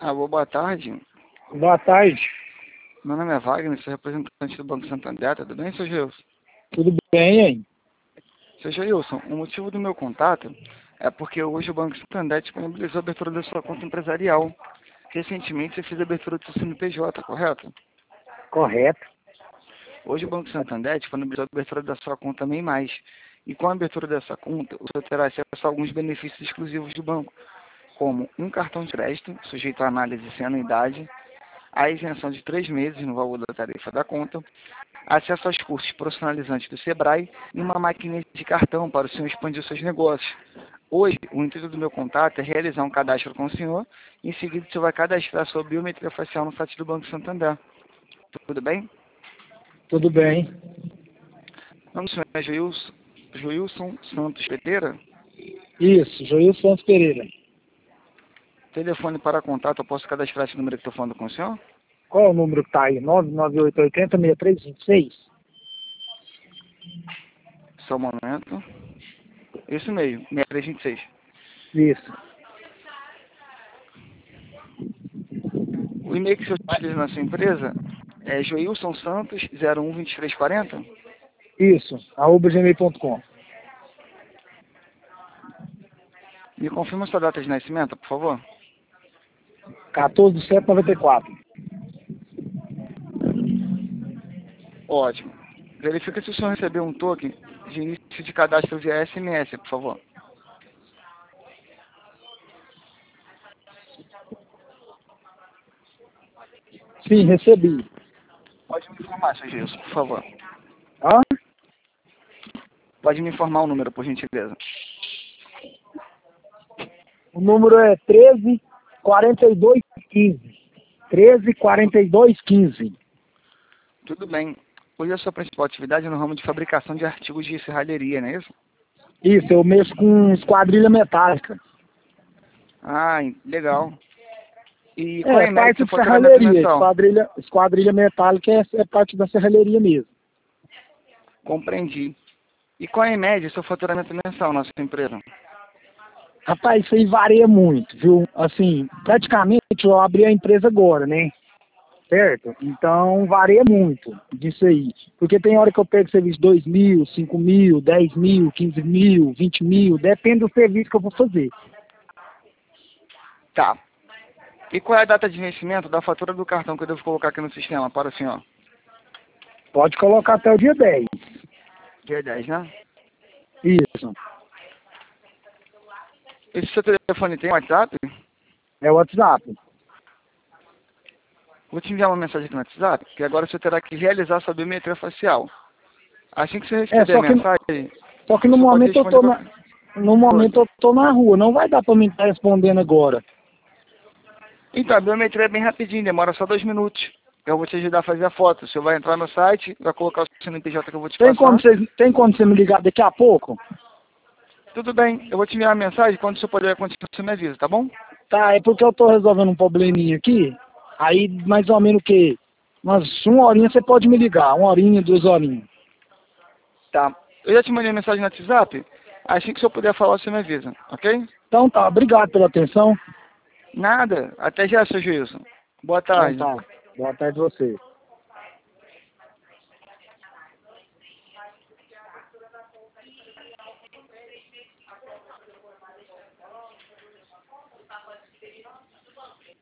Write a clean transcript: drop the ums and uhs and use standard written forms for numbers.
Alô, boa tarde. Boa tarde. Meu nome é Wagner, sou representante do Banco Santander, tudo bem, seu Gilson? Tudo bem, hein? Seu Gilson, o motivo do meu contato é porque hoje o Banco Santander disponibilizou a abertura da sua conta empresarial. Recentemente você fez a abertura do seu CNPJ, correto? Correto. Hoje o Banco Santander disponibilizou a abertura da sua conta MEI+. E com a abertura dessa conta, o senhor terá acesso a alguns benefícios exclusivos do banco, como um cartão de crédito, sujeito à análise sem anuidade, a isenção de 3 meses no valor da tarifa da conta, acesso aos cursos profissionalizantes do Sebrae e uma máquina de cartão para o senhor expandir seus negócios. Hoje, o intuito do meu contato é realizar um cadastro com o senhor e em seguida o senhor vai cadastrar sua biometria facial no site do Banco Santander. Tudo bem? Tudo bem. O nome do senhor é Joilson Santos Pereira. Isso, Joil Santos Pereira. Telefone para contato, eu posso cadastrar esse número que estou falando com o senhor? Qual é o número que tá aí? 99880-6326? Só um momento. Isso mesmo, 6326. Isso. O e-mail que o senhor utiliza na sua empresa é joilsonsantos012340? Isso, @gmail.com. Me confirma sua data de nascimento, por favor. 14/7/94. Ótimo. Verifica se o senhor recebeu um token de início de cadastro via SMS, por favor. Sim, recebi. Pode me informar, seu Gilson, por favor. Hã? Pode me informar o número, por gentileza. O número é 134215. 134215. Tudo bem. Hoje a sua principal atividade é no ramo de fabricação de artigos de serralheria, não é isso? Isso, eu mexo com esquadrilha metálica. Ah, legal. E qual é É, a média parte do seu de faturamento serralheria. mensal? Esquadrilha metálica é parte da serralheria mesmo. Compreendi. E qual é a média do seu faturamento mensal na sua empresa? Rapaz, isso aí varia muito, viu? Assim, praticamente eu abri a empresa agora, né? Certo? Então varia muito disso aí. Porque tem hora que eu pego serviço 2.000, 5.000, 10.000, 15.000, 20.000, depende do serviço que eu vou fazer. Tá. E qual é a data de vencimento da fatura do cartão que eu devo colocar aqui no sistema para o senhor? Pode colocar até o dia 10. Dia 10, né? Isso. Esse seu telefone tem WhatsApp? É o WhatsApp. Vou te enviar uma mensagem aqui no WhatsApp, que agora você terá que realizar sua biometria facial. Assim que você receber a mensagem, Só que no você pode momento eu responder tô no momento eu tô na rua, não vai dar pra mim estar respondendo agora. Então, a biometria é bem rapidinho, demora só 2 minutos. Eu vou te ajudar a fazer a foto. Você vai entrar no site, vai colocar o CNPJ que eu vou te passar. Tem como você me ligar daqui a pouco? Tudo bem, eu vou te enviar a mensagem, quando você puder acontecer, você me avisa, tá bom? Tá, é porque eu tô resolvendo um probleminha aqui. Aí, mais ou menos o quê? Umas 1 horinha você pode me ligar. 1 horinha, 2 horinhas. Tá. Eu já te mandei mensagem no WhatsApp, assim que você puder falar, você me avisa, ok? Então tá, obrigado pela atenção. Nada. Até já, seu Gilson. Boa Então tarde. tá. Boa tarde a você.